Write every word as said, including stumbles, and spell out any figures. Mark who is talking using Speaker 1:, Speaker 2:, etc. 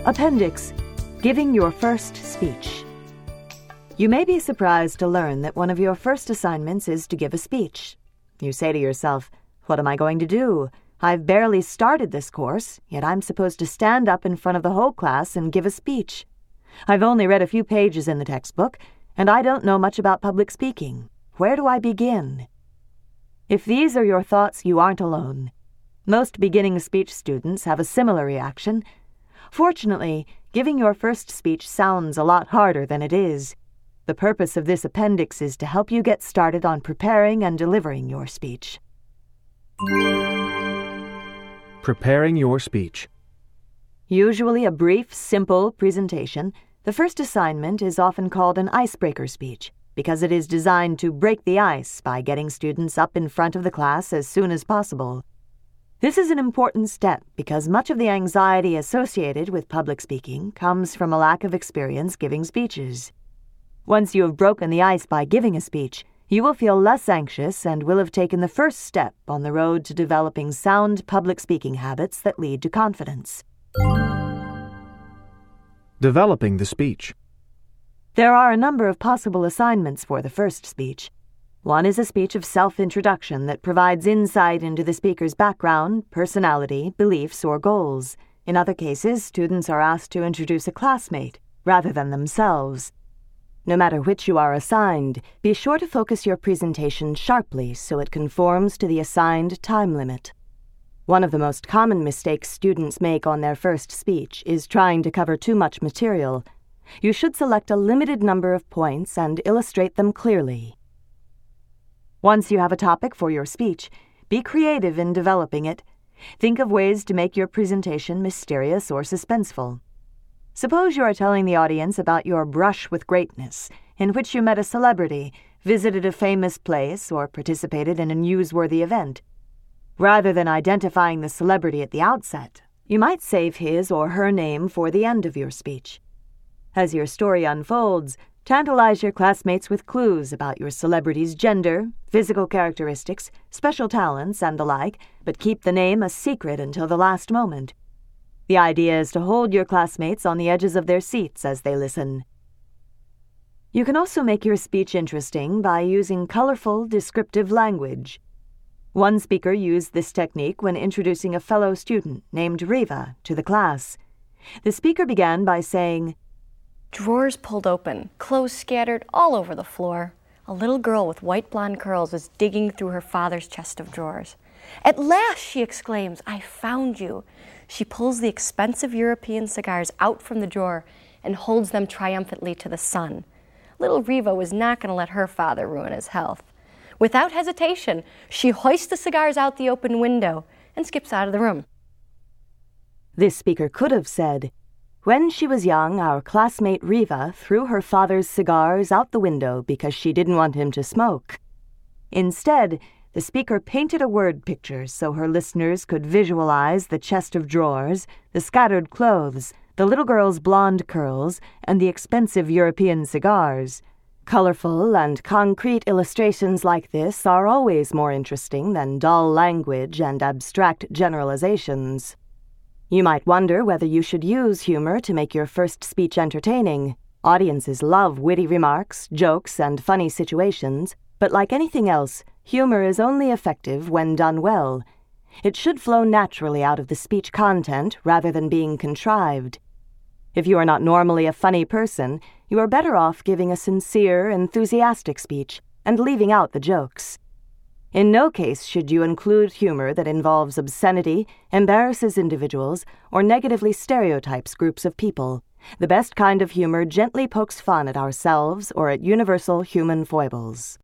Speaker 1: Appendix: Giving Your First Speech. You may be surprised to learn that one of your first assignments is to give a speech. You say to yourself, "What am I going to do? I've barely started this course, yet I'm supposed to stand up in front of the whole class and give a speech. I've only read a few pages in the textbook, and I don't know much about public speaking. Where do I begin?" If these are your thoughts, you aren't alone. Most beginning speech students have a similar reaction. Fortunately, giving your first speech sounds a lot harder than it is. The purpose of this appendix is to help you get started on preparing and delivering your speech.
Speaker 2: Preparing your speech.
Speaker 1: Usually a brief, simple presentation, the first assignment is often called an icebreaker speech because it is designed to break the ice by getting students up in front of the class as soon as possible. This is an important step because much of the anxiety associated with public speaking comes from a lack of experience giving speeches. Once you have broken the ice by giving a speech, you will feel less anxious and will have taken the first step on the road to developing sound public speaking habits that lead to confidence.
Speaker 2: Developing the speech.
Speaker 1: There are a number of possible assignments for the first speech. One is a speech of self-introduction that provides insight into the speaker's background, personality, beliefs, or goals. In other cases, students are asked to introduce a classmate rather than themselves. No matter which you are assigned, be sure to focus your presentation sharply so it conforms to the assigned time limit. One of the most common mistakes students make on their first speech is trying to cover too much material. You should select a limited number of points and illustrate them clearly. Once you have a topic for your speech, be creative in developing it. Think of ways to make your presentation mysterious or suspenseful. Suppose you are telling the audience about your brush with greatness, in which you met a celebrity, visited a famous place, or participated in a newsworthy event. Rather than identifying the celebrity at the outset, you might save his or her name for the end of your speech. As your story unfolds, tantalize your classmates with clues about your celebrity's gender, physical characteristics, special talents, and the like, but keep the name a secret until the last moment. The idea is to hold your classmates on the edges of their seats as they listen. You can also make your speech interesting by using colorful, descriptive language. One speaker used this technique when introducing a fellow student named Riva to the class. The speaker began by saying,
Speaker 3: "Drawers pulled open, clothes scattered all over the floor. A little girl with white blonde curls is digging through her father's chest of drawers. At last," she exclaims, "I found you." She pulls the expensive European cigars out from the drawer and holds them triumphantly to the sun. Little Riva was not going to let her father ruin his health. Without hesitation, she hoists the cigars out the open window and skips out of the room.
Speaker 1: This speaker could have said, "When she was young, our classmate Riva threw her father's cigars out the window because she didn't want him to smoke." Instead, the speaker painted a word picture so her listeners could visualize the chest of drawers, the scattered clothes, the little girl's blonde curls, and the expensive European cigars. Colorful and concrete illustrations like this are always more interesting than dull language and abstract generalizations. You might wonder whether you should use humor to make your first speech entertaining. Audiences love witty remarks, jokes, and funny situations, but like anything else, humor is only effective when done well. It should flow naturally out of the speech content rather than being contrived. If you are not normally a funny person, you are better off giving a sincere, enthusiastic speech and leaving out the jokes. In no case should you include humor that involves obscenity, embarrasses individuals, or negatively stereotypes groups of people. The best kind of humor gently pokes fun at ourselves or at universal human foibles.